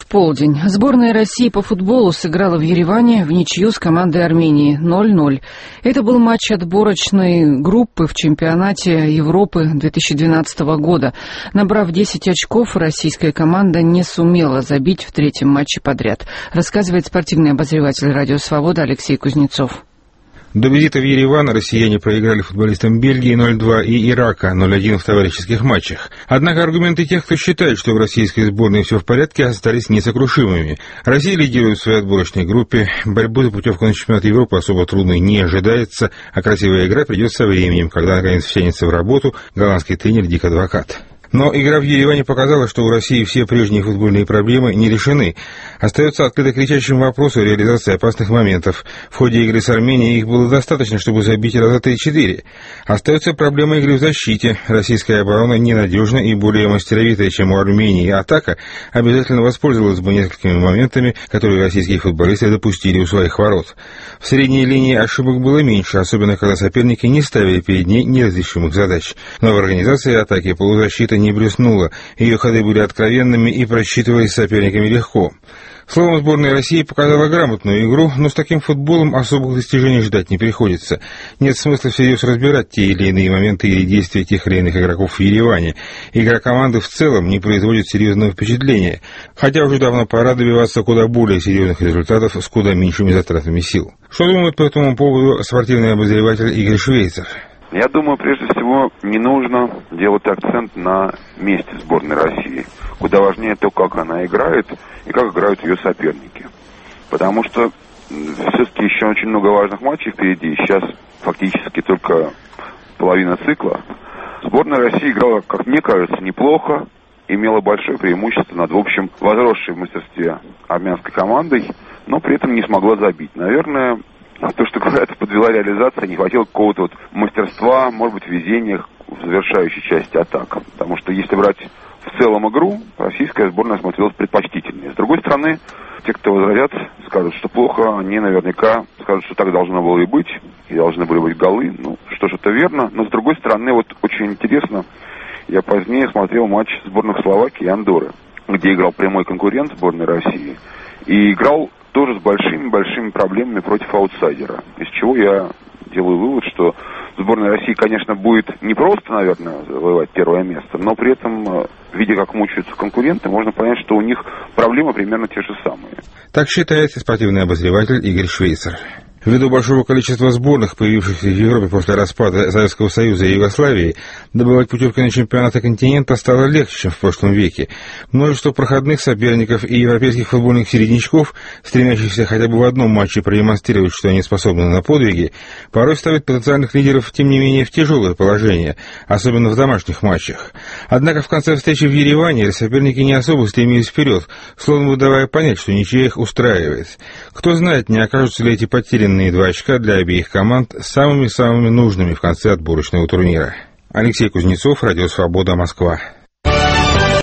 полдень. Сборная России по футболу сыграла в Ереване в ничью с командой Армении 0-0. Это был матч отборочной группы в чемпионате Европы 2012 года. Набрав 10 очков, российская команда не сумела забить в третьем матче подряд, рассказывает спортивный обозреватель «Радио Свобода» Алексей Кузнецов. До визита в Ереван россияне проиграли футболистам Бельгии 0-2 и Ирака 0-1 в товарищеских матчах. Однако аргументы тех, кто считает, что в российской сборной все в порядке, остались несокрушимыми. Россия лидирует в своей отборочной группе. Борьбу за путевку на чемпионат Европы особо трудной не ожидается, а красивая игра придет со временем, когда наконец втянется в работу голландский тренер Дик Адвокат. Но игра в Ереване показала, что у России все прежние футбольные проблемы не решены. Остается открыто кричащим вопрос о реализации опасных моментов. В ходе игры с Арменией их было достаточно, чтобы забить раза 3-4. Остается проблема игры в защите. Российская оборона ненадежна и более мастеровитая, чем у Армении. Атака обязательно воспользовалась бы несколькими моментами, которые российские футболисты допустили у своих ворот. В средней линии ошибок было меньше, особенно когда соперники не ставили перед ней неразрешимых задач. Но в организации атаки полузащита не блеснула, ее ходы были откровенными и просчитывались соперниками легко. Словом, сборная России показала грамотную игру, но с таким футболом особых достижений ждать не приходится. Нет смысла всерьез разбирать те или иные моменты или действия тех или иных игроков в Ереване. Игра команды в целом не производит серьезного впечатления, хотя уже давно пора добиваться куда более серьезных результатов с куда меньшими затратами сил. Что думает по этому поводу спортивный обозреватель Игорь Швейцер? Я думаю, прежде всего, не нужно делать акцент на месте сборной России. Куда важнее то, как она играет и как играют ее соперники. Потому что все-таки еще очень много важных матчей впереди. Сейчас фактически только половина цикла. Сборная России играла, как мне кажется, неплохо. Имела большое преимущество над, в общем, возросшей в мастерстве армянской командой, но при этом не смогла забить. Наверное, то, что говорят, подвела реализация, не хватило какого-то вот мастерства, может быть, везения в завершающей части атак. Потому что если брать в целом игру, российская сборная смотрелась предпочтительнее. С другой стороны, те, кто возразят, скажут, что плохо, они наверняка скажут, что так должно было и быть, и должны были быть голы. Ну, что ж, это верно. Но с другой стороны, вот очень интересно, я позднее смотрел матч сборных Словакии и Андорры, где играл прямой конкурент сборной России, и играл тоже с большими-большими проблемами против аутсайдера. Из чего я делаю вывод, что сборная России, конечно, будет не просто, наверное, завоевать первое место, но при этом, видя, как мучаются конкуренты, можно понять, что у них проблемы примерно те же самые. Так считает спортивный обозреватель Игорь Швейцер. Ввиду большого количества сборных, появившихся в Европе после распада Советского Союза и Югославии, добывать путевки на чемпионаты континента стало легче, чем в прошлом веке. Множество проходных соперников и европейских футбольных середнячков, стремящихся хотя бы в одном матче продемонстрировать, что они способны на подвиги, порой ставят потенциальных лидеров, тем не менее, в тяжелое положение, особенно в домашних матчах. Однако в конце встречи в Ереване соперники не особо стремились вперед, словно давая понять, что ничья их устраивает. Кто знает, не окажутся ли эти потерянные 2 очка для обеих команд самыми-самыми нужными в конце отборочного турнира. Алексей Кузнецов, Радио Свобода, Москва.